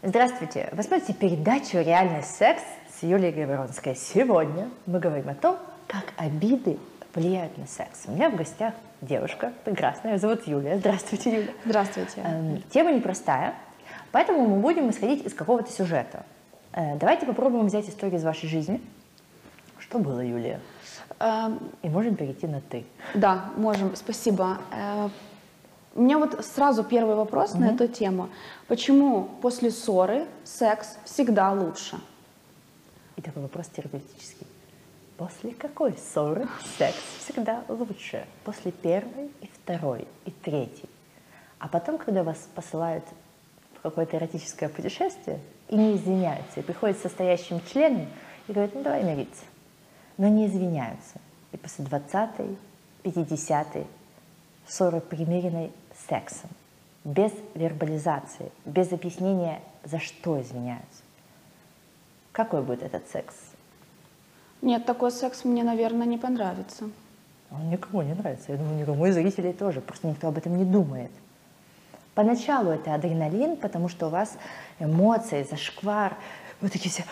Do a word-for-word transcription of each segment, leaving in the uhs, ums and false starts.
Здравствуйте! Вы смотрите передачу «Реальный секс» с Юлией Гавронской. Сегодня мы говорим о том, как обиды влияют на секс. У меня в гостях девушка прекрасная, ее зовут Юлия. Здравствуйте, Юля. Здравствуйте. Эм, тема непростая, поэтому мы будем исходить из какого-то сюжета. Э, давайте попробуем взять историю из вашей жизни. Что было, Юлия? Эм, И можем перейти на «ты». Да, можем. Спасибо. Э, У меня вот сразу первый вопрос Угу. на эту тему. Почему после ссоры секс всегда лучше? И такой вопрос терапевтический. После какой ссоры секс всегда лучше? После первой и второй, и третьей. А потом, когда вас посылают в какое-то эротическое путешествие и не извиняются, и приходят с состоящим членом и говорят, ну давай мириться. Но не извиняются. И после двадцатой, пятидесятой ссоры примиренной сексом, без вербализации, без объяснения, за что извиняются. Какой будет этот секс? Нет, такой секс мне, наверное, не понравится. Он никому не нравится. Я думаю, никому из зрителей тоже. Просто никто об этом не думает. Поначалу это адреналин, потому что у вас эмоции, зашквар, вы такие все...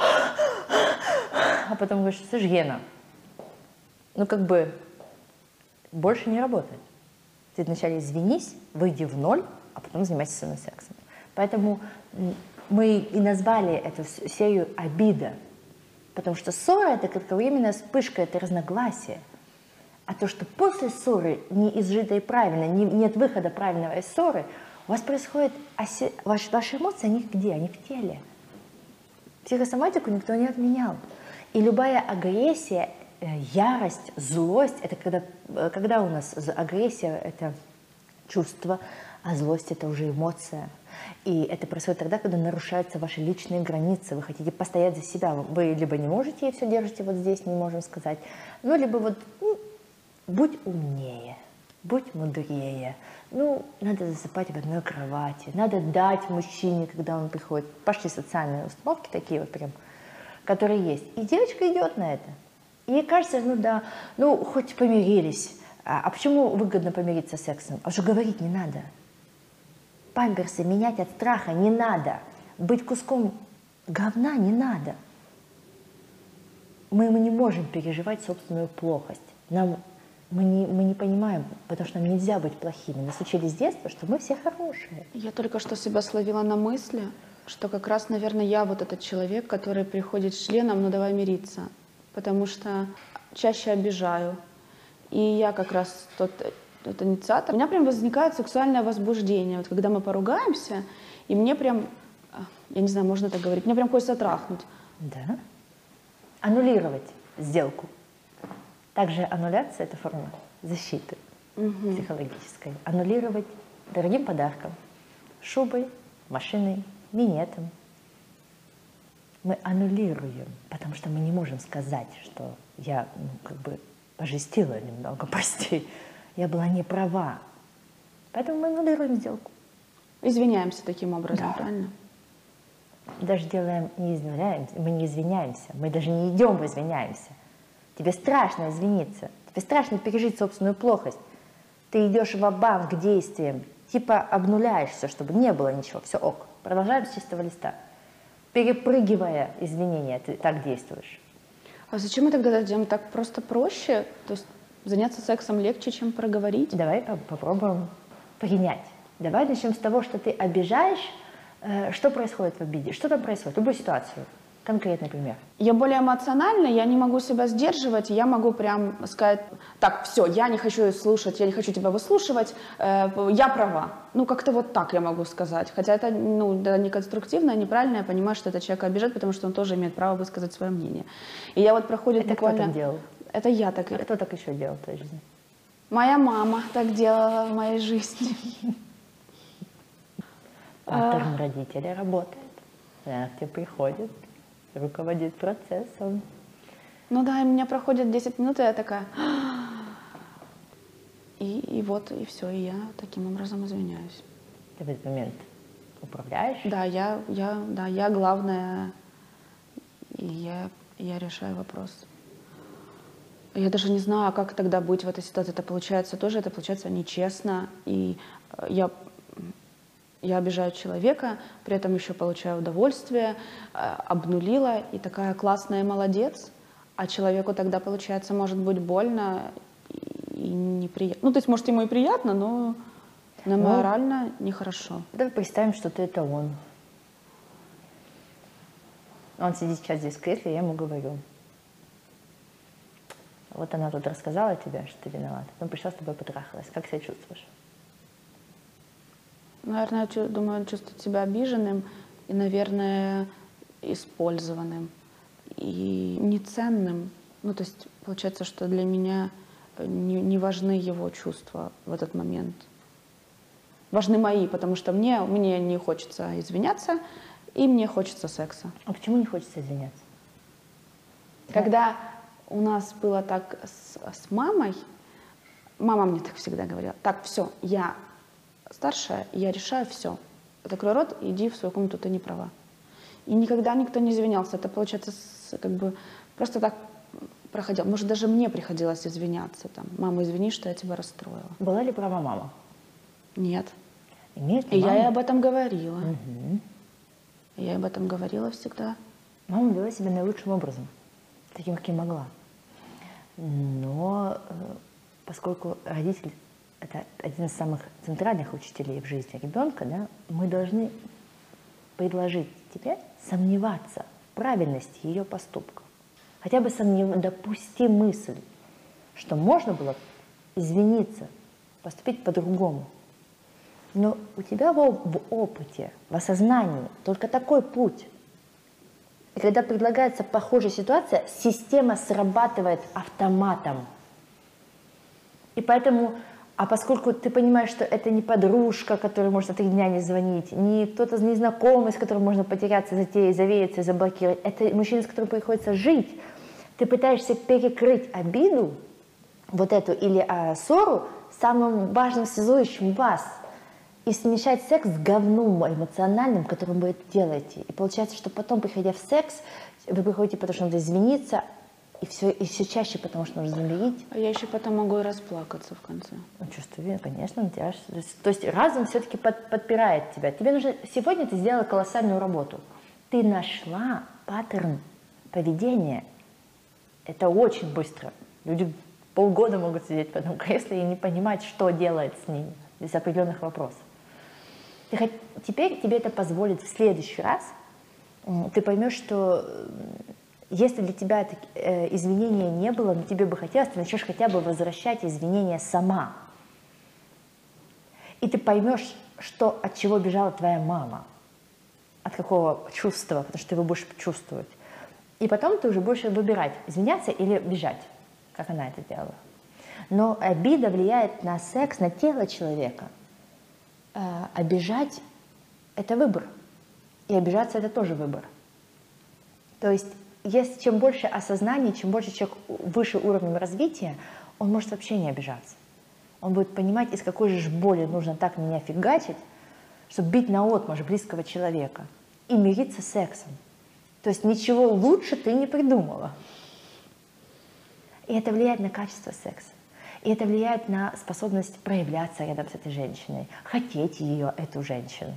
А потом говоришь, слышь, Гена, ну как бы больше не работает. Ты вначале извинись, выйди в ноль, а потом занимайся со мной сексом. Поэтому мы и назвали эту серию «Обида». Потому что ссора – это кратковременная вспышка, это разногласие. А то, что после ссоры, не изжитой правильно, не, нет выхода правильного из ссоры, у вас происходит… Оси... Ваши, ваши эмоции, они где? Они в теле. Психосоматику никто не отменял. И любая агрессия, ярость, злость – это когда, когда у нас агрессия – это чувство, а злость – это уже эмоция. И это происходит тогда, когда нарушаются ваши личные границы. Вы хотите постоять за себя. Вы либо не можете и все держите вот здесь, не можем сказать, ну, либо вот ну, будь умнее, будь мудрее. Ну, надо засыпать в одной кровати, надо дать мужчине, когда он приходит. Пошли социальные установки такие вот прям, которые есть. И девочка идет на это. И ей кажется, ну да, ну хоть помирились. А, а почему выгодно помириться с сексом? А что говорить не надо. Памперсы менять от страха не надо. Быть куском говна не надо. Мы, мы не можем переживать собственную плохость. Нам, мы, не, мы не понимаем, потому что нам нельзя быть плохими. Нас учили с детства, что мы все хорошие. Я только что себя словила на мысли, что как раз, наверное, я вот этот человек, который приходит с членом, ну давай мириться. Потому что чаще обижаю. И я как раз тот, тот инициатор. У меня прям возникает сексуальное возбуждение. Вот когда мы поругаемся, и мне прям, я не знаю, можно так говорить, мне прям хочется трахнуть. Да. Аннулировать сделку. Также аннуляция – это форма защиты угу. психологической. Аннулировать дорогим подарком, шубой, машиной, минетом. Мы аннулируем, потому что мы не можем сказать, что я ну, как бы пожестила немного, прости, я была не права. Поэтому мы аннулируем сделку. Извиняемся таким образом, да. Правильно? Даже делаем, не извиняемся, мы не извиняемся, мы даже не идем в извиняемся. Тебе страшно извиниться, тебе страшно пережить собственную плохость. Ты идешь ва-банк к действиям, типа обнуляешься, чтобы не было ничего, все ок. Продолжаем с чистого листа. Перепрыгивая извинения, ты так действуешь. А зачем мы тогда делаем? Так просто проще? То есть заняться сексом легче, чем проговорить? Давай попробуем принять. Давай начнем с того, что ты обижаешь. Что происходит в обиде? Что там происходит? Любую ситуацию. Конкретный пример. Я более эмоциональна, я не могу себя сдерживать, я могу прям сказать, так, все, я не хочу слушать, я не хочу тебя выслушивать, э, я права. Ну, как-то вот так я могу сказать. Хотя это ну, да, не конструктивно, неправильно, я понимаю, что это человека обижает, потому что он тоже имеет право высказать свое мнение. И я вот проходит это буквально... кто так делал? Это я так... А кто так еще делал в твоей жизни? Моя мама так делала в моей жизни. Автором родителей работает. Она к тебе приходит, руководит процессом. Ну да, и у меня проходит десять минут, и я такая... И, и вот, и все, и я таким образом извиняюсь. Ты в этот момент управляешь? Да, я, я, да, я главная, и я, я решаю вопрос. Я даже не знаю, как тогда быть в этой ситуации. Это получается тоже, это получается нечестно. И я Я обижаю человека, при этом еще получаю удовольствие, э, обнулила, и такая классная, молодец. А человеку тогда, получается, может быть больно и неприятно. Ну, то есть, может, ему и приятно, но на Ну, морально нехорошо. Давай представим, что ты это он. Он сидит сейчас здесь в кресле, я ему говорю. Вот она тут рассказала тебе, что ты виноват. Потом пришла с тобой потрахалась. Как себя чувствуешь? Наверное, я чу- думаю, он чувствует себя обиженным и, наверное, использованным и неценным. Ну, то есть, получается, что для меня не, не важны его чувства в этот момент. Важны мои, потому что мне, мне не хочется извиняться, и мне хочется секса. А почему не хочется извиняться? Когда у нас было так с, с мамой, мама мне так всегда говорила: так, все, я старшая, я решаю все. Закрой рот, иди в свою комнату, ты не права. И никогда никто не извинялся. Это, получается, с- как бы просто так проходило. Может, даже мне приходилось извиняться. Там, мама, извини, что я тебя расстроила. Была ли права мама? Нет. Имеет И ли я ей мама? об этом говорила. Мгм. Я ей об этом говорила всегда. Мама вела себя наилучшим образом, таким, каким могла. Но э, поскольку родитель – это один из самых центральных учителей в жизни ребенка, да, мы должны предложить тебе сомневаться в правильности ее поступков. Хотя бы сомнев... допусти мысль, что можно было извиниться, поступить по-другому. Но у тебя в, оп- в опыте, в осознании только такой путь. И когда предлагается похожая ситуация, система срабатывает автоматом. И поэтому, а поскольку ты понимаешь, что это не подружка, которой можно три дня не звонить, не кто-то незнакомый, с которым можно потеряться, затеять, завеяться и заблокировать, это мужчина, с которым приходится жить, ты пытаешься перекрыть обиду, вот эту или а, ссору, самым важным связующим вас, и смешать секс с говном эмоциональным, которым вы это делаете. И получается, что потом, приходя в секс, вы приходите, потому что надо извиниться, и все, и все чаще, потому что нужно замерить. А я еще потом могу и расплакаться в конце. Ну, чувство вины, конечно, на тебя. То есть, то есть разум все-таки под, подпирает тебя. Тебе нужно... Сегодня ты сделала колоссальную работу. Ты нашла паттерн поведения. Это очень быстро. Люди полгода могут сидеть в этом кресле и не понимать, что делает с ними из определенных вопросов. Ты хоть... Теперь тебе это позволит в следующий раз. Ты поймешь, что если для тебя это, э, извинения не было, но тебе бы хотелось, ты начнешь хотя бы возвращать извинения сама. И ты поймешь, что, от чего бежала твоя мама, от какого чувства, потому что ты его будешь чувствовать. И потом ты уже будешь выбирать, извиняться или бежать, как она это делала. Но обида влияет на секс, на тело человека. А обижать – это выбор. И обижаться – это тоже выбор. То есть, если чем больше осознания, чем больше человек выше уровнем развития, он может вообще не обижаться. Он будет понимать, из какой же боли нужно так меня фигачить, чтобы бить наотмашь близкого человека и мириться с сексом. То есть ничего лучше ты не придумала. И это влияет на качество секса. И это влияет на способность проявляться рядом с этой женщиной, хотеть ее, эту женщину.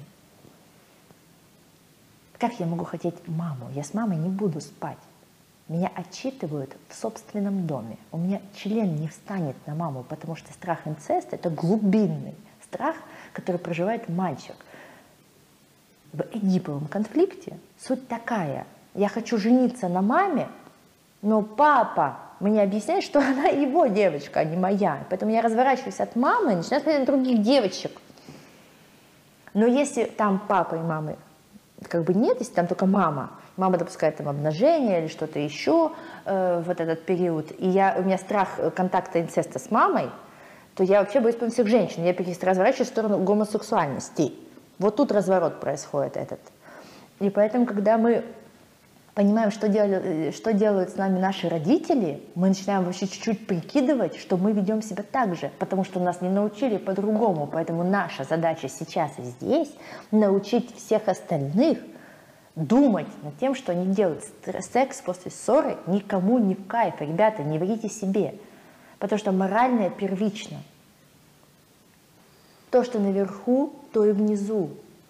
Как я могу хотеть маму? Я с мамой не буду спать. Меня отчитывают в собственном доме. У меня член не встанет на маму, потому что страх инцеста – это глубинный страх, который проживает мальчик. В эдиповом конфликте суть такая. Я хочу жениться на маме, но папа мне объясняет, что она его девочка, а не моя. Поэтому я разворачиваюсь от мамы и начинаю смотреть на других девочек. Но если там папа и мамы как бы нет, если там только мама, мама допускает там обнажение или что-то еще э, в вот этот период, и я, у меня страх контакта инцеста с мамой, то я вообще боюсь всех женщин. Я разворачиваюсь в сторону гомосексуальности. Вот тут разворот происходит этот. И поэтому, когда мы понимаем, что делают, что делают с нами наши родители, мы начинаем вообще чуть-чуть прикидывать, что мы ведем себя так же, потому что нас не научили по-другому. Поэтому наша задача сейчас и здесь научить всех остальных думать над тем, что они делают. Секс после ссоры никому не в кайф. Ребята, не врите себе, потому что моральное первично. То, что наверху, то и внизу.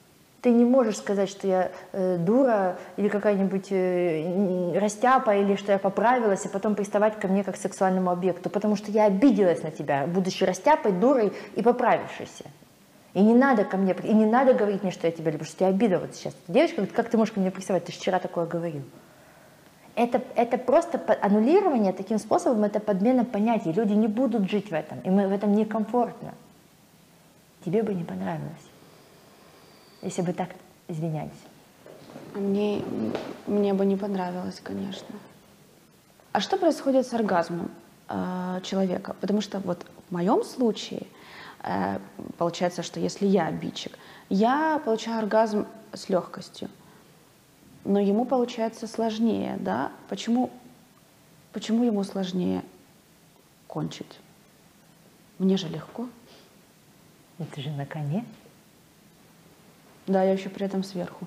Ты не можешь сказать, что я э, дура или какая-нибудь э, растяпа, или что я поправилась, и потом приставать ко мне как к сексуальному объекту, потому что я обиделась на тебя, будучи растяпой, дурой и поправившейся. И не надо ко мне, и не надо говорить мне, что я тебя люблю, что у тебя обида вот сейчас. Девочка говорит, как ты можешь ко мне приставать, ты же вчера такое говорил. Это, это просто аннулирование таким способом, это подмена понятий. Люди не будут жить в этом, им в этом некомфортно. Тебе бы не понравилось, если бы так извинялись. Мне, мне бы не понравилось, конечно. А что происходит с оргазмом э, человека? Потому что вот в моем случае э, получается, что если я обидчик, я получаю оргазм с легкостью, но ему получается сложнее, да? Почему, почему ему сложнее кончить? Мне же легко. И ты же на коне. Да, я еще при этом сверху.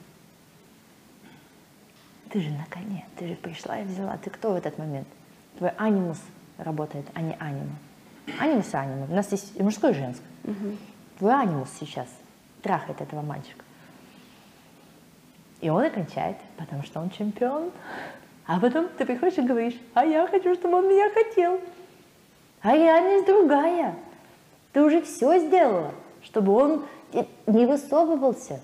Ты же на коне, ты же пришла и взяла. Ты кто в этот момент? Твой анимус работает, а не анима. Анимус и анима. У нас есть и мужской, и женский. Угу. Твой анимус сейчас трахает этого мальчика. И он окончает, потому что он чемпион. А потом ты приходишь и говоришь, а я хочу, чтобы он меня хотел. А реальность другая. Ты уже все сделала, чтобы он не высовывался.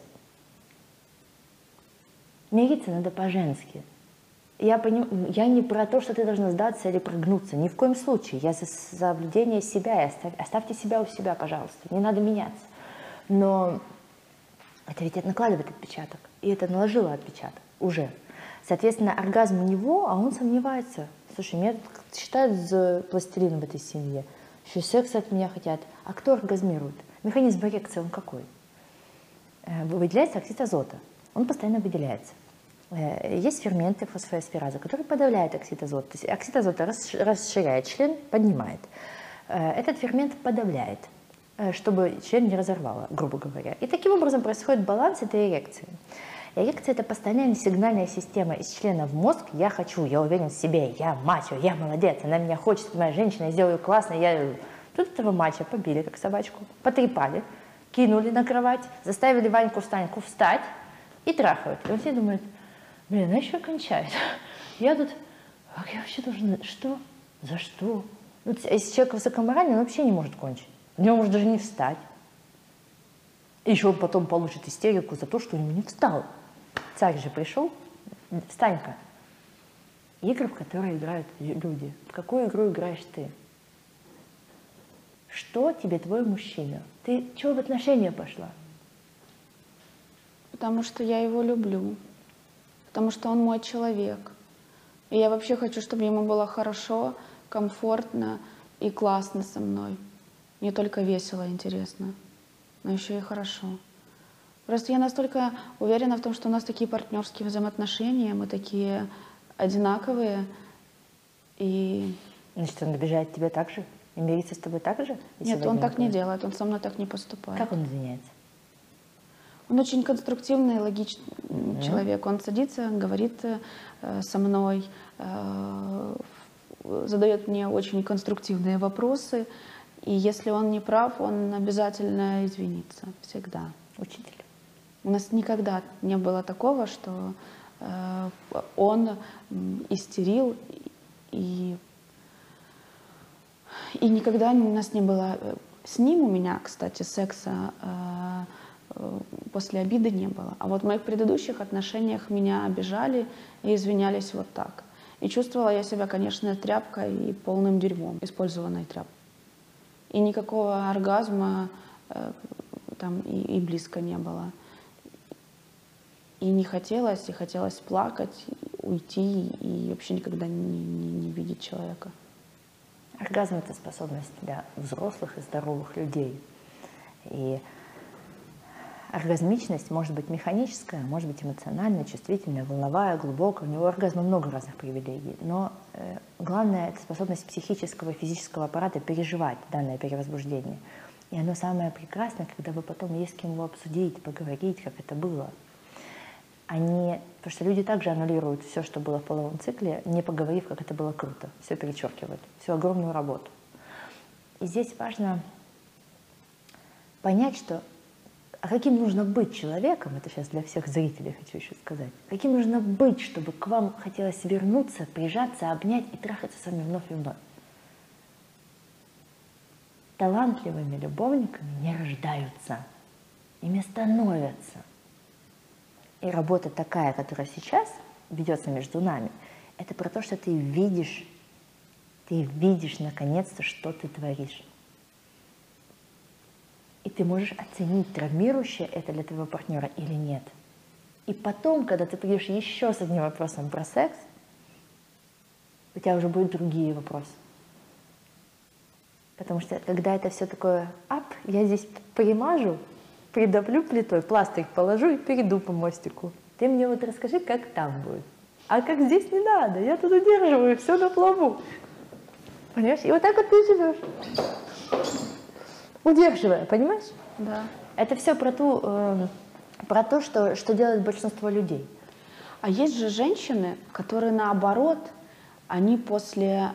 Мириться надо по-женски. Я, поним... я не про то, что ты должна сдаться или прогнуться. Ни в коем случае. Я за соблюдение себя. Оставь... Оставьте себя у себя, пожалуйста. Не надо меняться. Но это ведь это накладывает отпечаток. И это наложило отпечаток уже. Соответственно, оргазм у него, а он сомневается. Слушай, меня тут считают за пластилин в этой семье. Еще секс от меня хотят. А кто оргазмирует? Механизм эрекции, он какой? Выделяется оксид азота. Он постоянно выделяется. Есть ферменты фосфоэспераза, которые подавляют оксид азота. То есть оксид азота расширяет член, поднимает. Этот фермент подавляет, чтобы член не разорвало, грубо говоря. И таким образом происходит баланс этой эрекции. Эрекция – это постоянная сигнальная система из члена в мозг. Я хочу, я уверен в себе, я мачо, я молодец, она меня хочет, моя женщина, я сделаю классно. Я... Тут этого мачо побили, как собачку, потрепали, кинули на кровать, заставили Ваньку-Станьку встать и трахают. И он все думает, блин, она еще кончает. Я тут, как я вообще должна, что? За что? Ну, если человек высокоморальный, он вообще не может кончить. У него может даже не встать. И еще он потом получит истерику за то, что у него не встал. Царь же пришел, встань-ка. Игры, в которые играют люди. В какую игру играешь ты? Что тебе твой мужчина? Ты чего в отношения пошла? Потому что я его люблю. Потому что он мой человек. И я вообще хочу, чтобы ему было хорошо, комфортно и классно со мной. Не только весело, интересно, но еще и хорошо. Просто я настолько уверена в том, что у нас такие партнерские взаимоотношения, мы такие одинаковые. И... Значит, он обижает тебя так же? И мирится с тобой так же? Нет, он так не делает, он со мной так не поступает. Как он извиняется? Он очень конструктивный, логичный mm-hmm. человек. Он садится, говорит э, со мной, э, задает мне очень конструктивные вопросы. И если он не прав, он обязательно извинится. Всегда. Учитель. У нас никогда не было такого, что э, он истерил, и, и никогда у нас не было... С ним у меня, кстати, секса э, после обиды не было. А вот в моих предыдущих отношениях меня обижали и извинялись вот так. И чувствовала я себя, конечно, тряпкой и полным дерьмом, использованной тряпкой. И никакого оргазма э, там и, и близко не было. И не хотелось, и хотелось плакать, уйти, и вообще никогда не, не, не видеть человека. Оргазм – это способность для взрослых и здоровых людей. И оргазмичность может быть механическая, может быть эмоциональная, чувствительная, волновая, глубокая. У него оргазма много разных привилегий. Но э, главное – это способность психического и физического аппарата переживать данное перевозбуждение. И оно самое прекрасное, когда вы потом есть с кем его обсудить, поговорить, как это было. Они, потому что люди также аннулируют все, что было в половом цикле, не поговорив, как это было круто. Все перечеркивают, всю огромную работу. И здесь важно понять, что А каким нужно быть человеком, это сейчас для всех зрителей хочу еще сказать, каким нужно быть, чтобы к вам хотелось вернуться, прижаться, обнять и трахаться с вами вновь и вновь? Талантливыми любовниками не рождаются, ими становятся. И работа такая, которая сейчас ведется между нами, это про то, что ты видишь, ты видишь наконец-то, что ты творишь. И ты можешь оценить, травмирующее это для твоего партнера или нет. И потом, когда ты придешь еще с одним вопросом про секс, у тебя уже будут другие вопросы. Потому что когда это все такое ап, я здесь примажу, придавлю плитой, пластырь положу и перейду по мостику. Ты мне вот расскажи, как там будет. А как здесь не надо, я тут удерживаю все на плаву. Понимаешь? И вот так вот ты живешь. Удерживая, понимаешь? Да. Это все про, ту, э, про то, что, что делает большинство людей. А есть же женщины, которые наоборот, они после,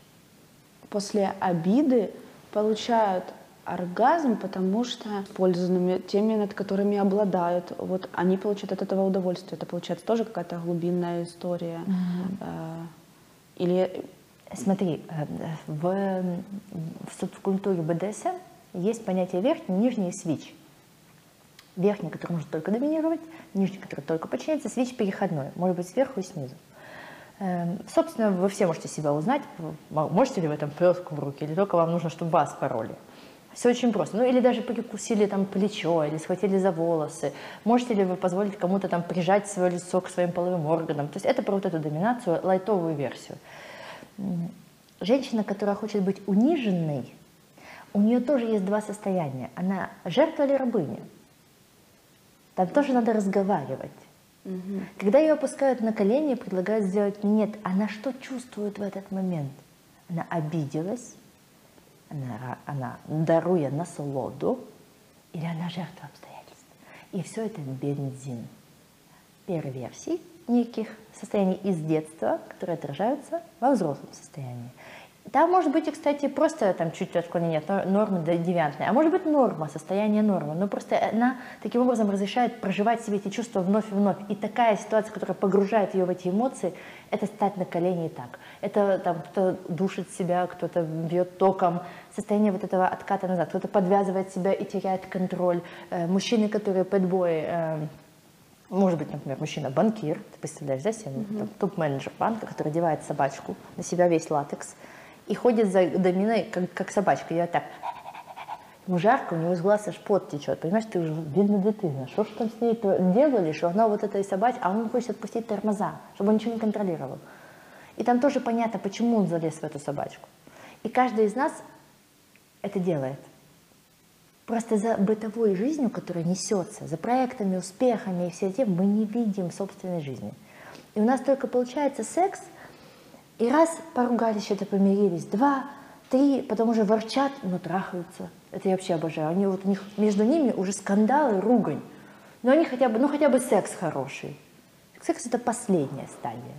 после обиды получают оргазм, потому что пользуются теми, над которыми обладают. Вот они получают от этого удовольствие. Это получается тоже какая-то глубинная история. Mm-hmm. Или... Смотри, в, в субкультуре бэ дэ эс эм есть понятие верхний, нижний и свич. Верхний, который может только доминировать, нижний, который только подчиняется, свич переходной, может быть сверху и снизу. Эм, собственно, вы все можете себя узнать, можете ли вы там плетку в руки, или только вам нужно, чтобы вас пороли. Все очень просто. Ну или даже прикусили там плечо, или схватили за волосы. Можете ли вы позволить кому-то там прижать свое лицо к своим половым органам. То есть это про вот эту доминацию, лайтовую версию. Женщина, которая хочет быть униженной, у нее тоже есть два состояния. Она жертва или рабыня? Там тоже надо разговаривать. Угу. Когда ее опускают на колени и предлагают сделать нет, она что чувствует в этот момент? Она обиделась, она, она даруя насолоду, или она жертва обстоятельств. И все это бензин. Перверсий неких состояний из детства, которые отражаются во взрослом состоянии. Там может быть, кстати, просто там чуть отклонение от нормы до девиантной, а может быть норма, состояние нормы. Но просто она таким образом разрешает проживать себе эти чувства вновь и вновь. И такая ситуация, которая погружает ее в эти эмоции, это стать на колени и так. Это там кто-то душит себя, кто-то бьет током. Состояние вот этого отката назад. Кто-то подвязывает себя и теряет контроль. Э, мужчины, которые бэдбои, э, может быть, например, мужчина-банкир, ты представляешь, да, себе, mm-hmm. топ-менеджер банка, который одевает собачку, на себя весь латекс, и ходит за доминой, как, как собачка, и вот так. Ему жарко, у него из глаз аж пот течет. Понимаешь, ты уже бедная дитина. Что ж там с ней делали, что она вот этой собачка, а он хочет отпустить тормоза, чтобы он ничего не контролировал. И там тоже понятно, почему он залез в эту собачку. И каждый из нас это делает. Просто за бытовой жизнью, которая несется, за проектами, успехами и все этим, мы не видим собственной жизни. И у нас только получается секс, и раз поругались, что-то помирились, два, три, потом уже ворчат, но трахаются. Это я вообще обожаю. Они, вот, у них, между ними уже скандалы, ругань. Но они хотя бы, ну хотя бы секс хороший. Секс — это последняя стадия.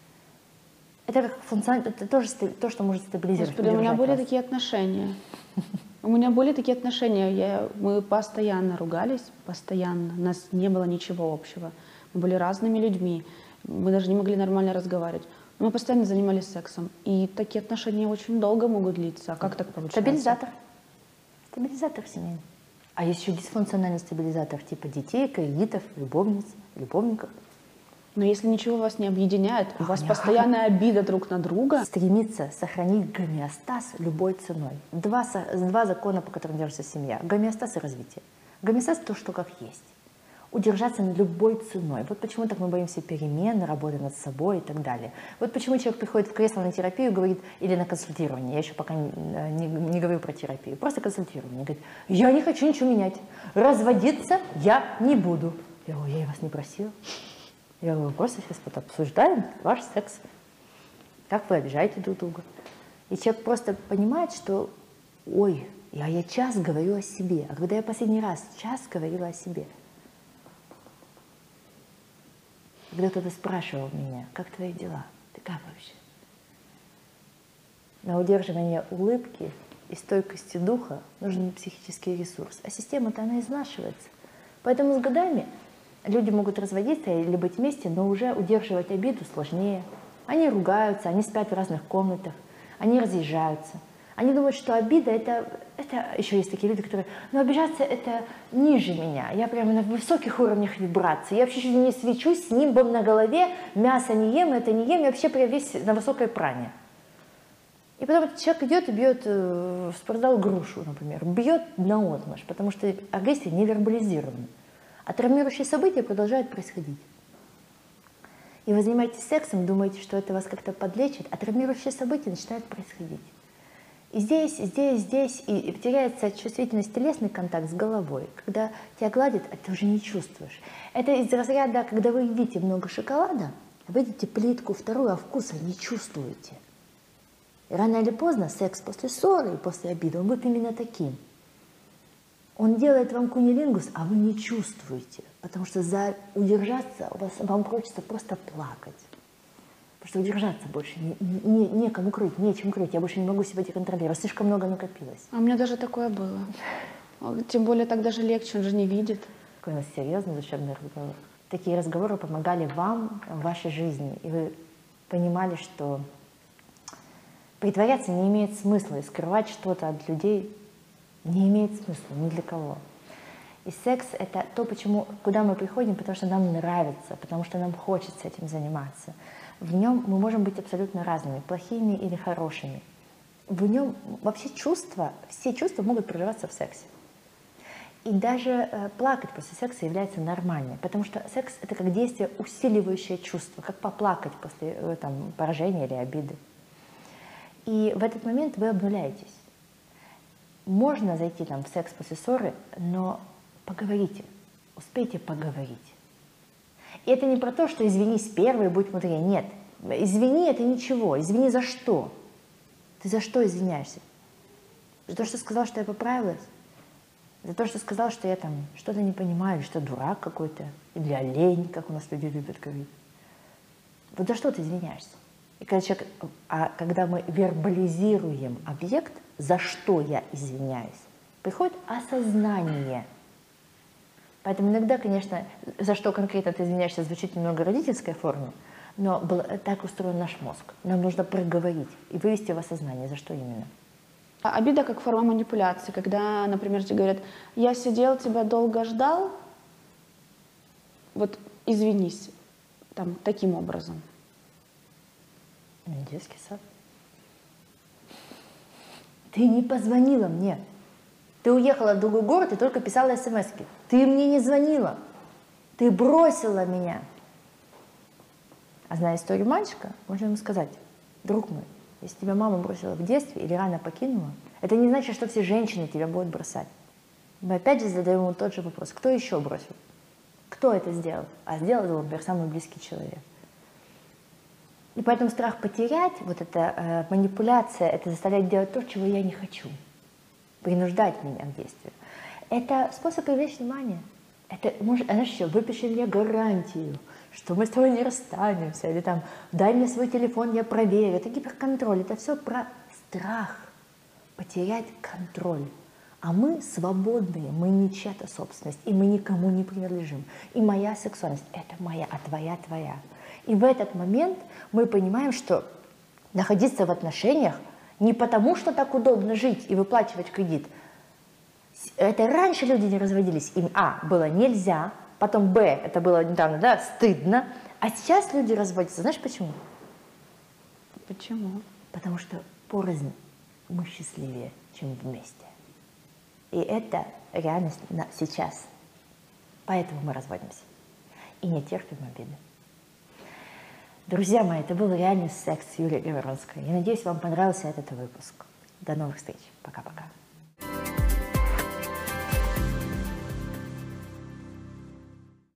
Это как функционально, это тоже то, что может стабилизировать. Господи, у меня были вас. такие отношения. У меня были такие отношения. Я, мы постоянно ругались, постоянно. У нас не было ничего общего. Мы были разными людьми. Мы даже не могли нормально разговаривать. Мы постоянно занимались сексом. И такие отношения очень долго могут длиться. А как так получается? Стабилизатор. Стабилизатор семейный. А есть еще дисфункциональный стабилизатор типа детей, кредитов, любовниц, любовников. Но если ничего вас не объединяет, у вас постоянная обида друг на друга. Стремится сохранить гомеостаз любой ценой. Два, два закона, по которым держится семья. Гомеостаз и развитие. Гомеостаз — то, что как есть. Удержаться любой ценой. Вот почему так мы боимся перемен, работы над собой и так далее. Вот почему человек приходит в кресло на терапию, говорит, или на консультирование, я еще пока не, не, не говорю про терапию, просто консультирование. Говорит, я не хочу ничего менять, разводиться я не буду. Я говорю, я вас не просила. Я говорю, просто сейчас вот обсуждаем ваш секс, как вы обижаете друг друга. И человек просто понимает, что, ой, я, я час говорю о себе, а когда я последний раз час говорила о себе, когда кто-то спрашивал меня, как твои дела, ты как вообще? На удерживание улыбки и стойкости духа нужен психический ресурс. А система-то она изнашивается. Поэтому с годами люди могут разводиться или быть вместе, но уже удерживать обиду сложнее. Они ругаются, они спят в разных комнатах, они разъезжаются. Они думают, что обида это, это... Еще есть такие люди, которые... Ну, обижаться это ниже меня. Я прямо на высоких уровнях вибрации. Я вообще чуть ли не свечусь с нимбом на голове, мясо не ем, это не ем, я вообще прям весь на высокой пране. И потом этот человек идет и бьет в спортзал грушу, например. Бьет наотмашь, потому что агрессия не вербализирована. А травмирующие события продолжают происходить. И вы занимаетесь сексом, думаете, что это вас как-то подлечит, а травмирующие события начинают происходить. И здесь, здесь, здесь, и, и теряется чувствительность, телесный контакт с головой. Когда тебя гладят, а ты уже не чувствуешь. Это из разряда, когда вы едите много шоколада, вы едите плитку вторую, а вкуса не чувствуете. И рано или поздно секс после ссоры и после обиды, он будет именно таким. Он делает вам кунилингус, а вы не чувствуете. Потому что за удержаться у вас, вам хочется просто плакать. Потому что удержаться больше не, не, некому крыть, нечем крыть. Я больше не могу себя контролировать. Слишком много накопилось. А у меня даже такое было. Тем более так даже легче, он же не видит. Какой у нас серьезный душевный разговор. Такие разговоры помогали вам в вашей жизни. И вы понимали, что притворяться не имеет смысла. И скрывать что-то от людей не имеет смысла ни для кого. И секс — это то, почему, куда мы приходим, потому что нам нравится, потому что нам хочется этим заниматься. В нем мы можем быть абсолютно разными, плохими или хорошими. В нем вообще чувства, все чувства могут прорываться в сексе. И даже э, плакать после секса является нормальным, потому что секс — это как действие, усиливающее чувство, как поплакать после э, там, поражения или обиды. И в этот момент вы обнуляетесь. Можно зайти там, в секс после ссоры, но поговорите, успейте поговорить. И это не про то, что извинись первый, будь мудрее. Нет, извини — это ничего. Извини за что? Ты за что извиняешься? За то, что сказал, что я поправилась? За то, что сказал, что я там что-то не понимаю, или что дурак какой-то, или олень, как у нас люди любят говорить. Вот за что ты извиняешься? И когда, человек, а когда мы вербализируем объект, за что я извиняюсь, приходит осознание. Поэтому иногда, конечно, за что конкретно ты извиняешься, звучит немного родительской форме, но был, так устроен наш мозг. Нам нужно проговорить и вывести в осознание, за что именно. Обида как форма манипуляции, когда, например, тебе говорят: я сидел, тебя долго ждал, вот извинись, там, таким образом. Детский сад. Ты не позвонила мне. Ты уехала в другой город и только писала смс-ки. Ты мне не звонила. Ты бросила меня. А зная историю мальчика, можно ему сказать: друг мой, если тебя мама бросила в детстве или рано покинула, это не значит, что все женщины тебя будут бросать. Мы опять же задаем ему тот же вопрос: кто еще бросил? Кто это сделал? А сделал это, например, самый близкий человек. И поэтому страх потерять, вот эта э, манипуляция, это заставлять делать то, чего я не хочу, принуждать меня к действию. Это способ привлечь внимание. Это, может, знаешь, что, выпиши мне гарантию, что мы с тобой не расстанемся, или там, дай мне свой телефон, я проверю. Это гиперконтроль, это все про страх, потерять контроль. А мы свободные, мы не чья-то собственность, и мы никому не принадлежим. И моя сексуальность — это моя, а твоя — твоя. И в этот момент мы понимаем, что находиться в отношениях не потому, что так удобно жить и выплачивать кредит. Это раньше люди не разводились, им а, было нельзя, потом б, это было недавно, да, стыдно, а сейчас люди разводятся. Знаешь почему? Почему? Потому что порознь мы счастливее, чем вместе. И это реальность на сейчас. Поэтому мы разводимся и не терпим обиды. Друзья мои, это был реальный секс с Юлией Гавронской. Я надеюсь, вам понравился этот выпуск. До новых встреч. Пока-пока.